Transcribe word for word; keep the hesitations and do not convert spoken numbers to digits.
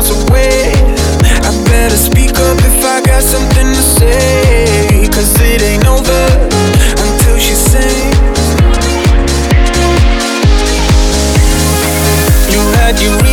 miles away. I better speak up if I got something to say, 'cause it ain't over until she sings. You had your reasons